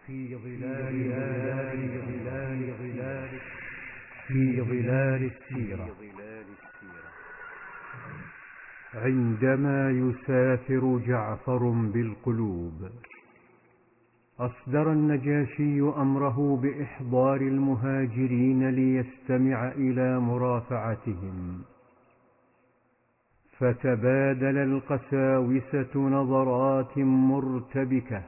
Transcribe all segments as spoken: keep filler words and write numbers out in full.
في ظلال ظلال ظلال ظلال في ظلال السيرة. عندما يسافر جعفر بالقلوب، أصدر النجاشي أمره بإحضار المهاجرين ليستمع إلى مرافعتهم، فتبادل القساوسة نظرات مرتبكة،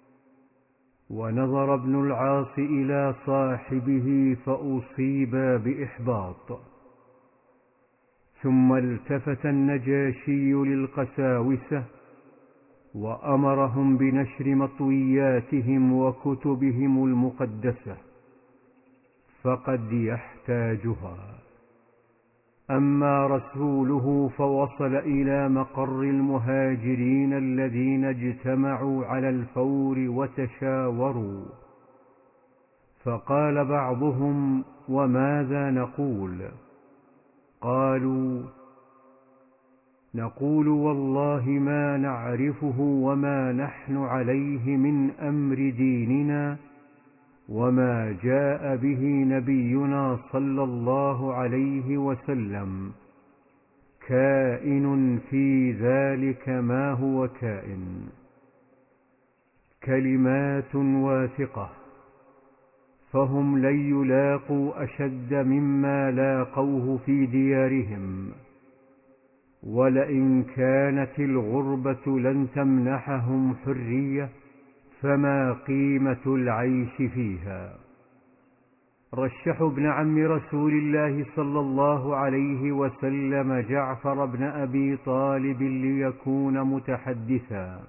ونظر ابن العاص إلى صاحبه فأصيب بإحباط. ثم التفت النجاشي للقساوسة وأمرهم بنشر مطوياتهم وكتبهم المقدسة، فقد يحتاجها. أما رسوله فوصل إلى مقر المهاجرين الذين اجتمعوا على الفور وتشاوروا، فقال بعضهم: وماذا نقول؟ قالوا: نقول والله ما نعرفه وما نحن عليه من أمر ديننا وما جاء به نبينا صلى الله عليه وسلم، كائن في ذلك ما هو كائن. كلمات واثقة، فهم لن يلاقوا أشد مما لاقوه في ديارهم، ولئن كانت الغربة لن تمنحهم حرية فما قيمة العيش فيها. رشحوا ابن عم رسول الله صلى الله عليه وسلم جعفر بن أبي طالب ليكون متحدثا،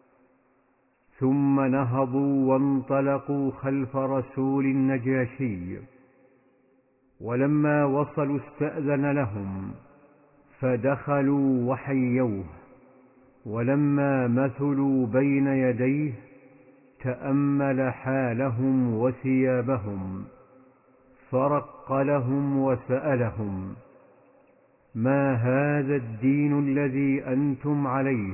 ثم نهضوا وانطلقوا خلف رسول النجاشي. ولما وصلوا استأذن لهم فدخلوا وحيوه، ولما مثلوا بين يديه تأمل حالهم وثيابهم، فرق لهم وسألهم: ما هذا الدين الذي أنتم عليه؟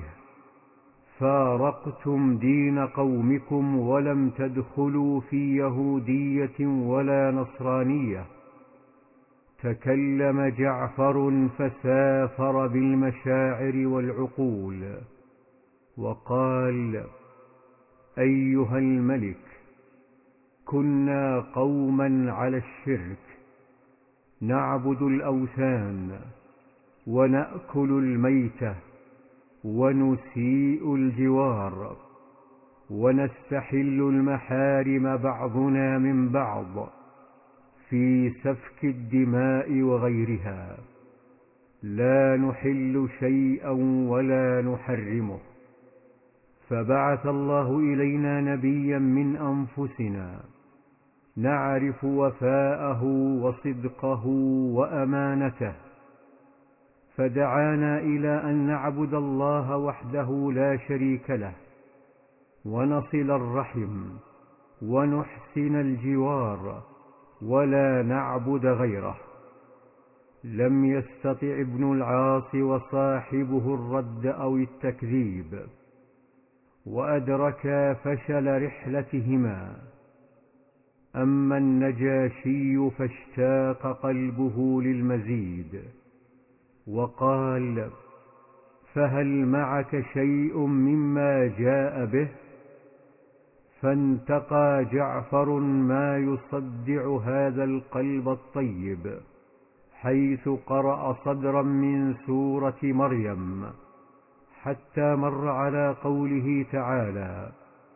فارقتم دين قومكم ولم تدخلوا في يهودية ولا نصرانية. تكلم جعفر فسافر بالمشاعر والعقول، وقال: أيها الملك، كنا قوما على الشرك، نعبد الأوثان ونأكل الميتة ونسيء الجوار ونستحل المحارم بعضنا من بعض في سفك الدماء وغيرها، لا نحل شيئا ولا نحرمه. فبعث الله إلينا نبيا من أنفسنا نعرف وفاءه وصدقه وأمانته، فدعانا إلى أن نعبد الله وحده لا شريك له، ونصل الرحم ونحسن الجوار، ولا نعبد غيره. لم يستطع ابن العاص وصاحبه الرد أو التكذيب، وأدركا فشل رحلتهما. أما النجاشي فاشتاق قلبه للمزيد، وقال: فهل معك شيء مما جاء به؟ فانتقى جعفر ما يصدع هذا القلب الطيب، حيث قرأ صدرا من سورة مريم، حتى مر على قوله تعالى: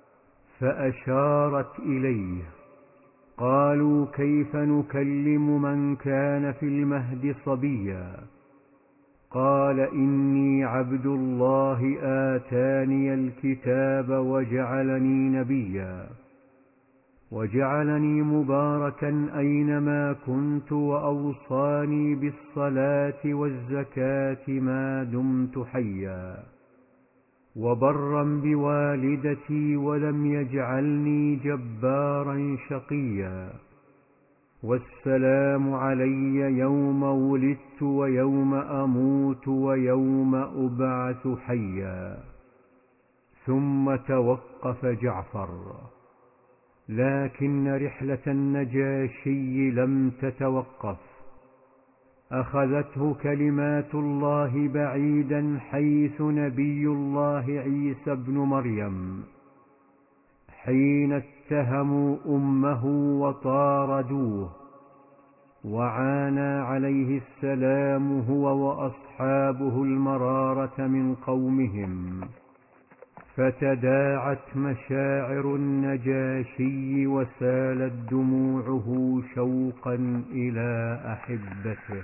فأشارت إليه. قالوا: كيف نكلم من كان في المهد صبيا؟ قال: إني عبد الله آتاني الكتاب وجعلني نبيا، وجعلني مباركا أينما كنت، وأوصاني بالصلاة والزكاة ما دمت حيا، وبرا بوالدتي ولم يجعلني جبارا شقيا، والسلام علي يوم ولدت ويوم أموت ويوم أبعث حيا. ثم توقف جعفر لكن رحلة النجاشي لم تتوقف، أخذته كلمات الله بعيدا، حيث نبي الله عيسى ابن مريم حين اتهموا أمه وطاردوه، وعانى عليه السلام هو وأصحابه المرارة من قومهم، فتداعت مشاعر النجاشي وسالت دموعه شوقا إلى أحبته.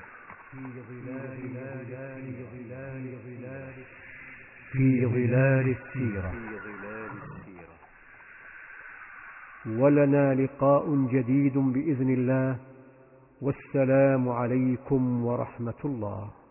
في ظلال السيرة. ولنا لقاء جديد بإذن الله، والسلام عليكم ورحمة الله.